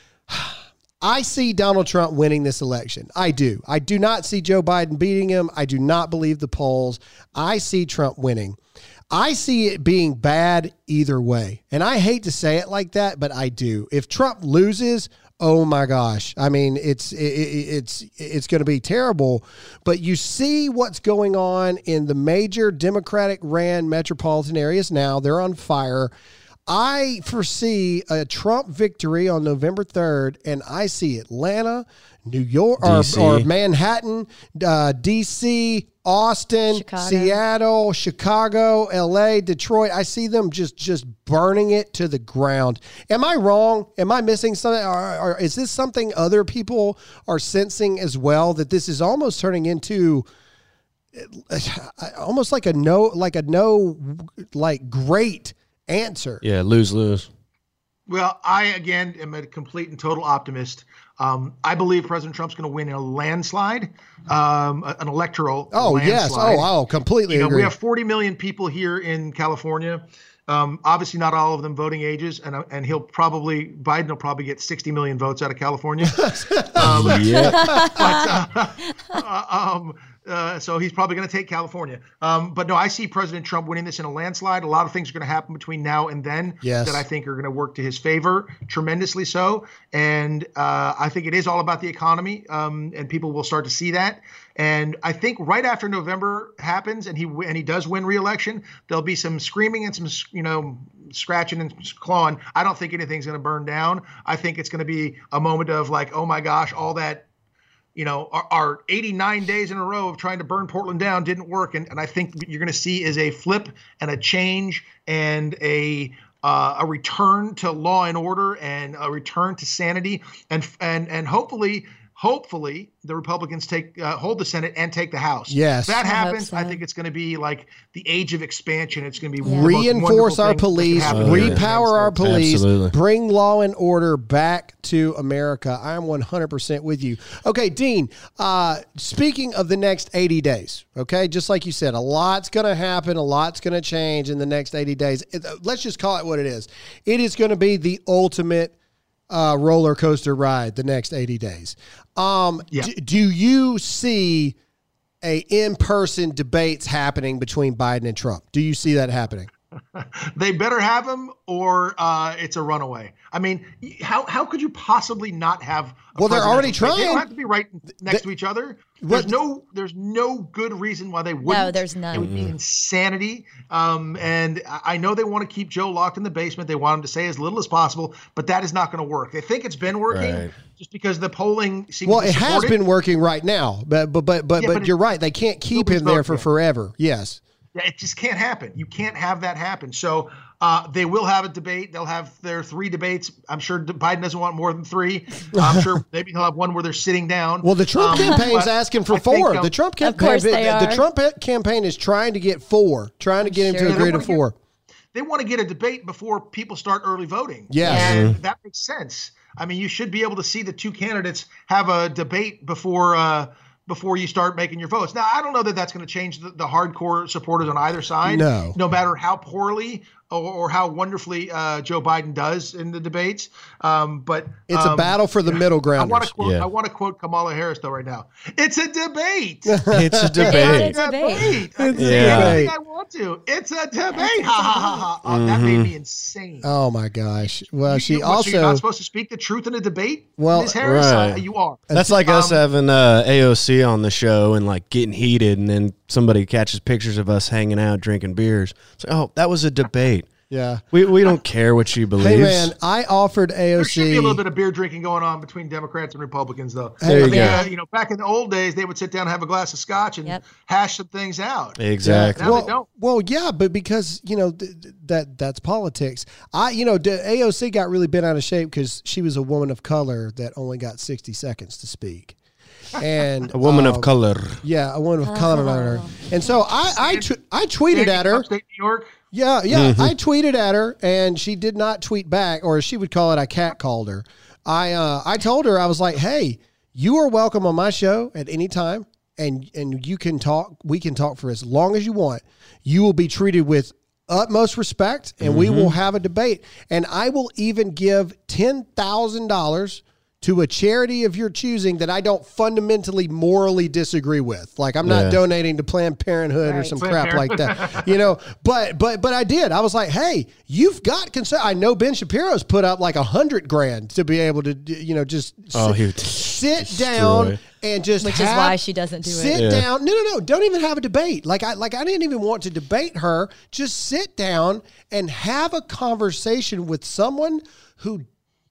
I see Donald Trump winning this election. I do. I do not see Joe Biden beating him. I do not believe the polls. I see Trump winning. I see it being bad either way. And I hate to say it like that, but I do. If Trump loses, oh my gosh. I mean, it's it, it's it's going to be terrible. But you see what's going on in the major Democratic ran metropolitan areas now. They're on fire. I foresee a Trump victory on November third, and I see Atlanta, New York, or, D C. or Manhattan, uh, D C, Austin, Chicago. Seattle, Chicago, L A, Detroit. I see them just just burning it to the ground. Am I wrong? Am I missing something? Or, or is this something other people are sensing as well, that this is almost turning into almost like a no, like a no, like great answer? Yeah, lose lose. Well, I, again, am a complete and total optimist. Um, I believe President Trump's going to win in a landslide, um, an electoral Oh, yes. landslide. Oh, oh, completely You know, agree. we have forty million people here in California. Um, obviously, not all of them voting ages, and uh, and he'll probably Biden will probably get sixty million votes out of California. um, Yeah. but, uh, uh, um, uh, so he's probably going to take California. Um, but no, I see President Trump winning this in a landslide. A lot of things are going to happen between now and then Yes. that I think are going to work to his favor, tremendously so. And uh, I think it is all about the economy, um, and people will start to see that. And I think right after November happens, and he and he does win re-election, there'll be some screaming and some, you know, scratching and clawing. I don't think anything's going to burn down. I think it's going to be a moment of like, oh my gosh, all that, you know, our, our eighty-nine days in a row of trying to burn Portland down didn't work. And, and I think what you're going to see is a flip and a change and a uh, a return to law and order and a return to sanity and and and hopefully hopefully the Republicans take uh, hold the Senate and take the House. Yes. If that I hope happens, so. I think it's going to be like the age of expansion. It's going to be Yeah. the most Reinforce wonderful our thing that can police, happen in the United repower our States. police, Absolutely. bring law and order back to America. I am one hundred percent with you. Okay, Dean, uh, speaking of the next eighty days, okay, just like you said, a lot's going to happen, a lot's going to change in the next eighty days. It- uh, let's just call it what it is. It is going to be the ultimate uh, roller coaster ride the next eighty days. Um, Yeah. d- do you see a in-person debates happening between Biden and Trump? Do you see that happening? They better have him, or uh, it's a runaway. I mean, y- how how could you possibly not have? A Well, they're already presidential debate? They trying. don't have to be right next They- to each other. There's no there's no good reason why they wouldn't. No, there's none. It would be insanity. Um, and I I know they want to keep Joe locked in the basement. They want him to say as little as possible, but that is not going to work. They think it's been working Right. just because the polling seems. Well, to it has support been working right now, but but but but, Yeah, but but it- you're right. They can't keep nobody's him there voted for yet. forever. Yes. Yeah, it just can't happen. You can't have that happen. So uh, they will have a debate. They'll have their three debates. I'm sure Biden doesn't want more than three. I'm sure maybe he'll have one where they're sitting down. Well, the Trump Um, campaign's but asking for I think, four. um, the Trump campaign, course they the, the are. Trump campaign is trying to get four, trying to get him sure. to Yeah, agree they to wanna get- four. They want to get a debate before people start early voting. Yes. And that makes sense. I mean, you should be able to see the two candidates have a debate before uh, before you start making your votes. Now, I don't know that that's going to change the, the hardcore supporters on either side. No. No matter how poorly or, or how wonderfully uh, Joe Biden does in the debates. Um, but It's a um, battle for the middle I want grounders. to quote. Yeah. I want to quote Kamala Harris though right now. It's a debate. It's a It's debate. a debate. I can a say debate. anything I want to. It's a debate. Ha ha ha ha. Oh, that made me insane. Oh my gosh! Well, You- she you- what, so also you're not supposed to speak the truth in a debate, Well, Miz Harris. right. Uh, you are. That's like us Um, having uh, A O C on the show and like getting heated, and then somebody catches pictures of us hanging out drinking beers. It's like, oh, that was a debate. yeah. We we don't care what she believes. Hey man, I offered A O There should be C. a little bit of beer drinking going on between Democrats and Republicans, though. There you I mean, go. uh, you know, back in the old days, they would sit down and have a glass of scotch and Yep. hash some things out. Exactly. Now well, they don't. well, yeah, but because you know th- th- that that's politics. I, you know, the A O C got really bent out of shape because she was a woman of color that only got sixty seconds to speak, and A woman um, of color. Yeah, a woman of color. And so I I, tw- I tweeted at her. Upstate New York. Yeah, yeah. Mm-hmm. I tweeted at her, and she did not tweet back, or as she would call it, I cat called her. I uh, I told her, I was like, hey, you are welcome on my show at any time, and and you can talk. We can talk for as long as you want. You will be treated with utmost respect, and we Mm-hmm. will have a debate. And I will even give ten thousand dollars to a charity of your choosing that I don't fundamentally morally disagree with. Like I'm not Yeah. donating to Planned Parenthood or Right. some Planned crap like that. You know, but but but I did. I was like, hey, you've got concern. I know Ben Shapiro's put up like a hundred grand to be able to, you know, just Oh, sit, he would sit destroy. down and just Which is have- why she doesn't do it. sit Yeah. down. No, no, no. Don't even have a debate. Like I like I didn't even want to debate her. Just sit down and have a conversation with someone who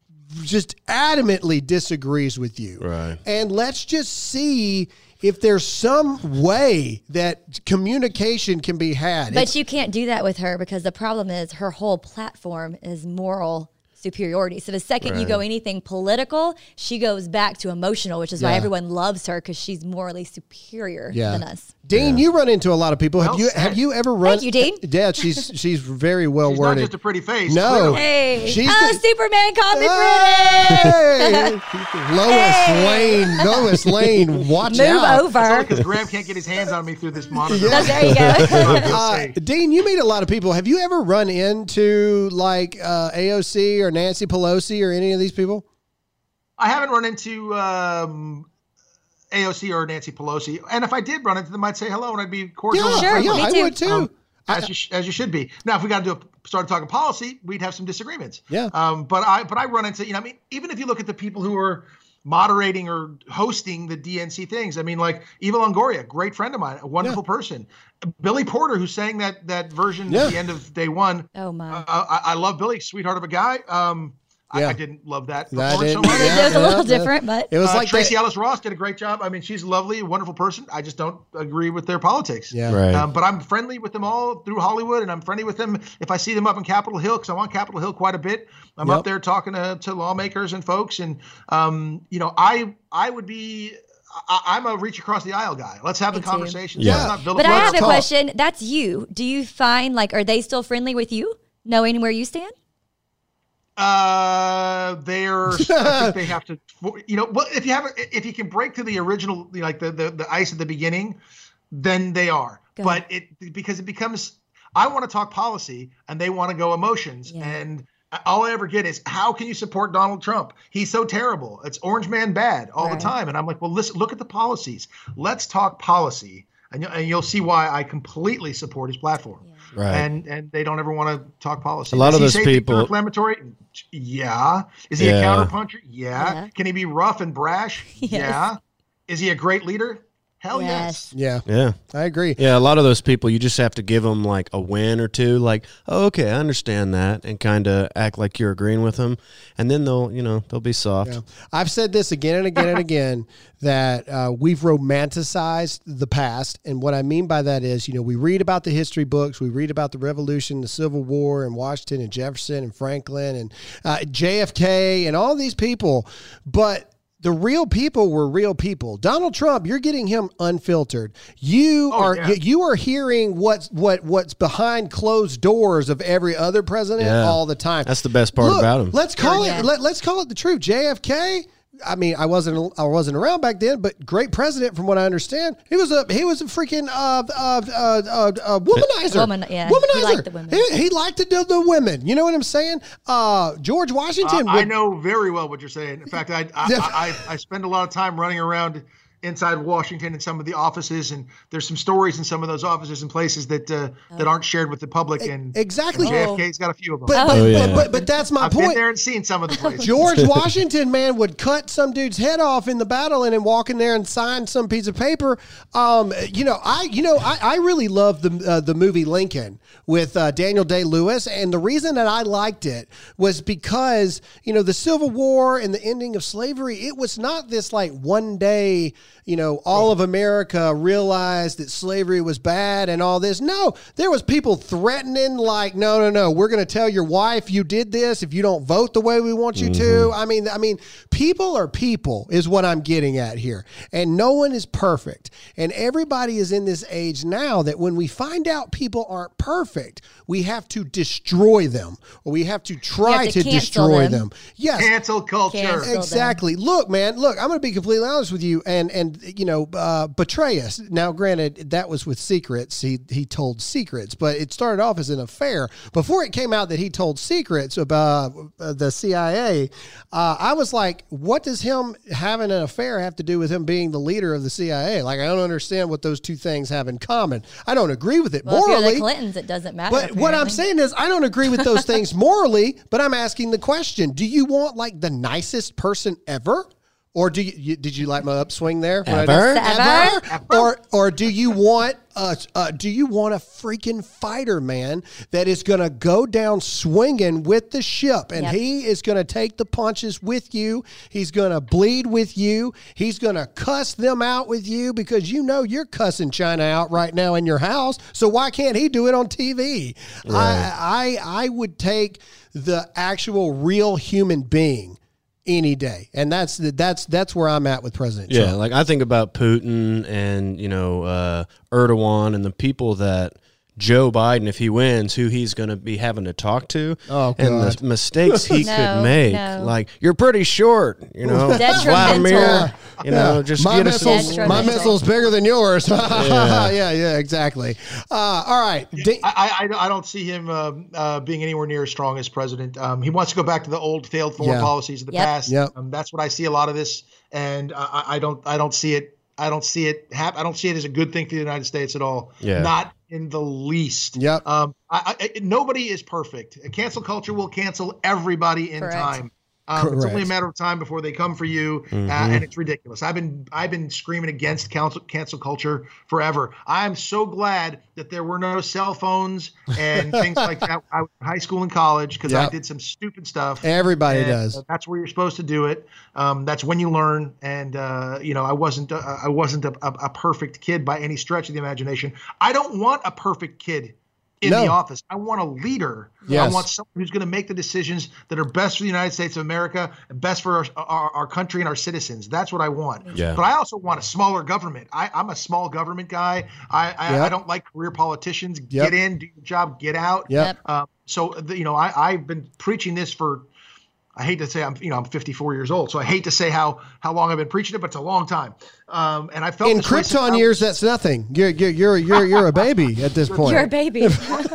just adamantly disagrees with you. Right. And let's just see if there's some way that communication can be had. But It's- you can't do that with her because the problem is her whole platform is moral superiority. So the second you go anything political, she goes back to emotional, which is why Yeah. everyone loves her because she's morally superior Yeah. than us. Dean, you run into a lot of people. Have Well you said. have you ever run? you, Dean. Yeah, she's she's very well She's not worded. just a pretty face. No. clearly. Hey, She's oh, the- Superman called me pretty. Hey! Lois Lane, Lois Lane, watch Move out. over. Because Graham can't get his hands on me through this monitor. Yeah. There you go. Uh, Dean, you meet a lot of people. Have you ever run into like uh, A O C or Nancy Pelosi or any of these people? I haven't run into um, A O C or Nancy Pelosi, and if I did run into them, I'd say hello and I'd be cordial. Yeah, and Sure, friendly. yeah, me I too. would too. Um, I- as you sh- as you should be. Now, if we got to do a, start talking policy, we'd have some disagreements. Yeah. Um, but I but I run into you know I mean even if you look at the people who are moderating or hosting the D N C things, I mean like Eva Longoria, great friend of mine, a wonderful person. Billy Porter, who sang that that version Yeah. at the end of day one. Oh, my. Uh, I, I love Billy, sweetheart of a guy. Um, I, Yeah. I didn't love that. That performance so didn't- much. yeah, it was a yeah, little yeah. different, but It was Uh, like Tracy the- Ellis Ross did a great job. I mean, she's lovely, a wonderful person. I just don't agree with their politics. Yeah. Right. Um, but I'm friendly with them all through Hollywood, and I'm friendly with them if I see them up in Capitol Hill, because I'm on Capitol Hill quite a bit. I'm Yep. up there talking to, to lawmakers and folks, and um, you know, I I would be. I, I'm a reach across the aisle guy. Let's have Me the too. conversation. Yeah. Let's not build but a I wall. have a talk. question. That's you. Do you find like are they still friendly with you, knowing where you stand? Uh, they're. I think they have to. You know, well, if you have, a, if you can break to the original, like the the, the ice at the beginning, then they are. Go But it because it becomes. I want to talk policy, and they want to go emotions, Yeah. and all I ever get is, how can you support Donald Trump? He's so terrible. It's orange man bad all Right. the time, and I'm like, well, listen, look at the policies. Let's talk policy, and you- and you'll see why I completely support his platform. Right. And and they don't ever want to talk policy. A lot Does of he those say things that are people- inflammatory. Yeah. Is he Yeah. a counterpuncher? Yeah. Yeah. Can he be rough and brash? Yes. Yeah. Is he a great leader? Hell yes. Yeah, Yeah. I agree. Yeah, a lot of those people, you just have to give them like a win or two, like, oh, okay, I understand that, and kind of act like you're agreeing with them, and then they'll, you know, they'll be soft. Yeah. I've said this again and again and again that uh, we've romanticized the past. And what I mean by that is, you know, we read about the history books, we read about the Revolution, the Civil War, and Washington and Jefferson and Franklin and uh, J F K and all these people. But the real people were real people. Donald Trump, you're getting him unfiltered. You Oh, are yeah. you, you are hearing what's what what's behind closed doors of every other president Yeah. all the time. That's the best part Look, about him. Let's call Yeah. it let, let's call it the truth. J F K, I mean, I wasn't I wasn't around back then, but great president from what I understand. He was a he was a freaking uh uh uh, uh, uh womanizer. Woman- yeah, womanizer. he liked the women. He, he liked to do the women. You know what I'm saying? Uh George Washington. I would- know very well what you're saying. In fact, I I, I I spend a lot of time running around inside Washington in some of the offices, and there's some stories in some of those offices and places that uh, that aren't shared with the public. And exactly. J F K's got a few of them. But, but, Oh, but, yeah. but but that's my I've been point. there and seen some of the places. George Washington, man, would cut some dude's head off in the battle and then walk in there and sign some piece of paper. Um, you know, I, you know, I, I really love the uh, the movie Lincoln with uh, Daniel Day-Lewis, and the reason that I liked it was because you know the Civil War and the ending of slavery. It was not this like one day, you know, all of America realized that slavery was bad and all this. No, there was people threatening like, no, no, no, we're going to tell your wife you did this if you don't vote the way we want you to. I mean, I mean, people are people is what I'm getting at here. And no one is perfect. And everybody is in this age now that when we find out people aren't perfect, we have to destroy them or we have to try have to to, cancel destroy them. them. Yes. Cancel culture. Cancel. them. Exactly. Look, man. Look, I'm going to be completely honest with you, and and you know, uh, betray us. Now, granted, that was with secrets. He he told secrets, but it started off as an affair. Before it came out that he told secrets about uh, the C I A, uh, I was like, what does him having an affair have to do with him being the leader of the C I A? Like, I don't understand what those two things have in common. I don't agree with it Well, if morally. you're the Clintons, it doesn't matter. But what I'm apparently. saying is, I don't agree with those things morally, but I'm asking the question: do you want like the nicest person ever, or do you, you did you like my upswing there? When I Ever? did- Ever? ever, or or do you want a uh, do you want a freaking fighter, man, that is going to go down swinging with the ship, and Yep. he is going to take the punches with you. He's going to bleed with you. He's going to cuss them out with you because you know you're cussing China out right now in your house. So why can't he do it on T V? I, I I would take the actual real human being any day, and that's that's that's where I'm at with President Yeah, Trump. like I think about Putin and, you know, uh, Erdogan and the people that Joe Biden, if he wins, who he's going to be having to talk to, Oh, and God. the mistakes he No, could make. no. Like, you're pretty short, you know, Detrimental. Vladimir, you know, Yeah. just my get us missiles, Detrimental. my missiles bigger than yours. yeah. yeah, yeah, exactly. Uh, all right. Da- I, I, I don't see him uh, uh, being anywhere near as strong as president. Um, he wants to go back to the old failed foreign Yeah. policies of the Yep. past. Yep. Um, that's what I see a lot of this, and I, I don't I don't see it. I don't see it hap- I don't see it as a good thing for the United States at all. Yeah. Not in the least. Yep. Um, I, I, nobody is perfect. Cancel culture will cancel everybody in Correct. time. Um, it's only a matter of time before they come for you, Mm-hmm. uh, and it's ridiculous. I've been I've been screaming against cancel cancel culture forever. I'm so glad that there were no cell phones and things like that. I was in high school and college because Yep. I did some stupid stuff. Everybody And, does. uh, that's where you're supposed to do it. Um, that's when you learn. And uh, you know, I wasn't uh, I wasn't a, a, a perfect kid by any stretch of the imagination. I don't want a perfect kid in No. the office. I want a leader. Yes. I want someone who's going to make the decisions that are best for the United States of America and best for our, our, our country and our citizens. That's what I want. Yeah. But I also want a smaller government. I, I'm a small government guy. I, I, Yep. I don't like career politicians. Yep. Get in, do your job, get out. Yep. Um, so, the, you know, I, I've been preaching this for, I hate to say I'm, you know, I'm fifty-four years old. So I hate to say how, how long I've been preaching it, but it's a long time. Um, and I felt In this way since I Krypton was- years, that's nothing. You're you're you're you're, you're a baby at this point. You're a baby.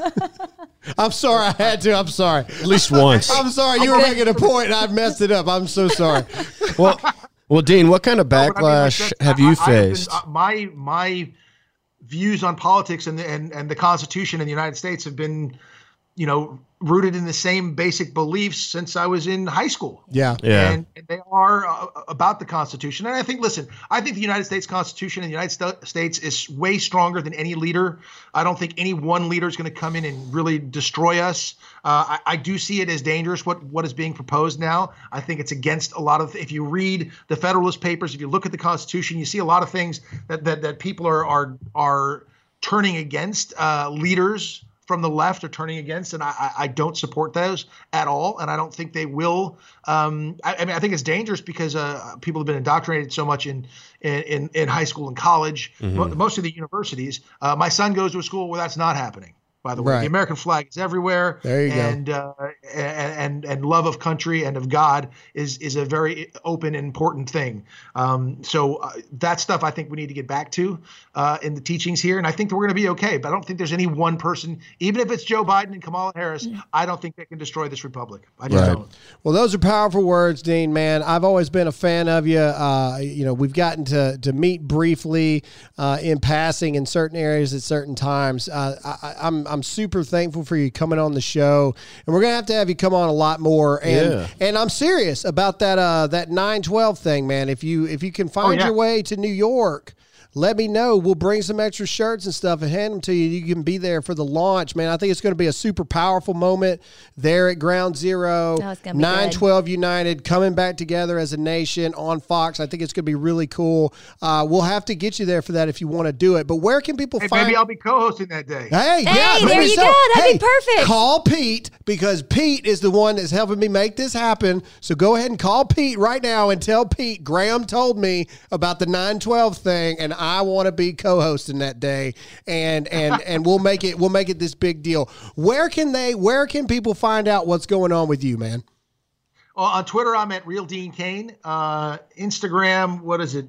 I'm sorry, I had to. I'm sorry. At least once. I'm sorry. You were making a point, and I messed it up. I'm so sorry. well, well, Dean, what kind of But I mean, like, backlash that's- have I- you I- I've been- faced? uh, my my views on politics and the, and and the Constitution in the United States have been, you know, rooted in the same basic beliefs since I was in high school. Yeah. Yeah. And, and they are uh, about the Constitution. And I think, listen, I think the United States Constitution in the United St- States is way stronger than any leader. I don't think any one leader is going to come in and really destroy us. Uh, I, I do see it as dangerous, what, what is being proposed now. I think it's against a lot of, if you read the Federalist Papers, if you look at the Constitution, you see a lot of things that, that, that people are, are, are turning against uh, leaders from the left are turning against, and I, I don't support those at all, and I don't think they will. Um, I, I mean, I think it's dangerous because uh, people have been indoctrinated so much in in, in high school and college, Mm-hmm. mo- most of the universities. Uh, my son goes to a school where that's not happening. By the way, Right. the American flag is everywhere. There you go. and, uh, and and and love of country and of God is is a very open and important thing. Um, so uh, that stuff I think we need to get back to uh, in the teachings here, and I think that we're going to be okay. But I don't think there's any one person, even if it's Joe Biden and Kamala Harris, I don't think they can destroy this republic. I just Right. don't. Well, those are powerful words, Dean, man. I've always been a fan of you. Uh, you know, we've gotten to, to meet briefly uh, in passing in certain areas at certain times. Uh, I, I'm I'm super thankful for you coming on the show, and we're gonna have to have you come on a lot more. And Yeah. and I'm serious about that uh, that nine twelve thing, man. If you if you can find yeah. your way to New York, let me know. We'll bring some extra shirts and stuff and hand them to you. You can be there for the launch, man. I think it's going to be a super powerful moment there at Ground Zero. Oh, it's gonna be nine good. twelve United coming back together as a nation on Fox. I think it's going to be really cool. Uh, we'll have to get you there for that if you want to do it. But where can people Hey, find? maybe I'll be co-hosting that day. Hey, yeah, Hey, maybe there you so. go. That'd Hey, be perfect. Call Pete because Pete is the one that's helping me make this happen. So go ahead and call Pete right now and tell Pete Graham told me about the nine twelve thing, and I want to be co-hosting that day, and and and we'll make it we'll make it this big deal. Where can they? Where can people find out what's going on with you, man? Well, on Twitter, I'm at Real Dean Kane. Uh, Instagram, what is it?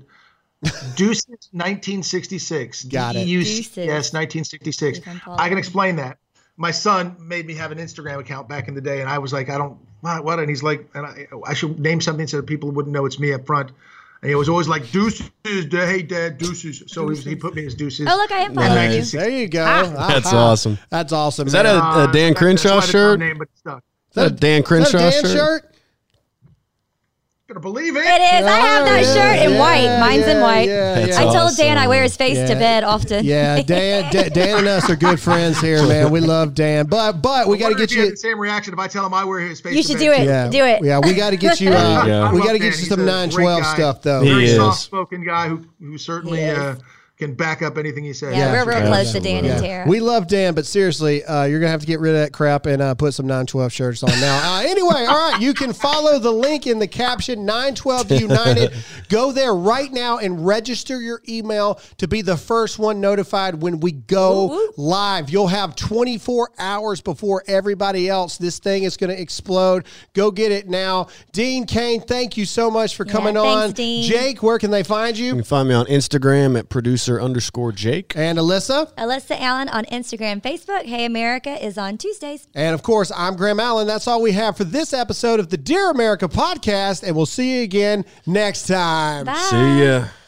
Deuces nineteen sixty-six. Got it. D E U C Deuces. Yes, nineteen sixty-six. Deuces on I can explain that. My son made me have an Instagram account back in the day, and I was like, I don't, what? what? And he's like, and I, I should name something so that people wouldn't know it's me up front. And he was always like, Deuces, hey, Dad, Deuces. So he, was, he put me as Deuces. Oh, look, I am following Nice. you. There you go. That's Aha. awesome. That's awesome. Is that man. a, Uh, a Dan that's- Crenshaw that's why the shirt? Name, but it's stuck. Is that a Dan Is that Crenshaw a Dan shirt? shirt? Gonna believe it. It is. I have that Yeah, shirt in yeah, white. Mine's in yeah, white. yeah, That's I yeah. told Dan I awesome. wear his face Yeah. to bed often. Yeah, Dan, Dan, Dan and us are good friends here, man. We love Dan, but but we got to Wonder if get he had you. the same reaction if I tell him I wear his face. You to should bed, do it. too. Yeah, Do it. Yeah, we got to get you. There Uh, you go. I we love got to Dan. get you He's some a nine great twelve guy. stuff though. He Very is. soft-spoken guy who who certainly He is. uh, can back up anything he says. Yeah, we're real close to Dan Absolutely. and Yeah. Tara. We love Dan, but seriously, uh, you're gonna have to get rid of that crap and uh, put some nine twelve shirts on now. Uh, anyway, all right, you can follow the link in the caption. nine twelve United. Go there right now and register your email to be the first one notified when we go Woo, woo. live. You'll have twenty-four hours before everybody else. This thing is going to explode. Go get it now. Dean Kane, thank you so much for coming thanks, on. Dean. Jake, where can they find You you? can find me on Instagram at producer underscore Jake. And Alyssa? Alyssa Allen on Instagram, Facebook. Hey America is on Tuesdays. And of course, I'm Graham Allen. That's all we have for this episode of the Dear America podcast, and we'll see you again next time. Bye. See ya.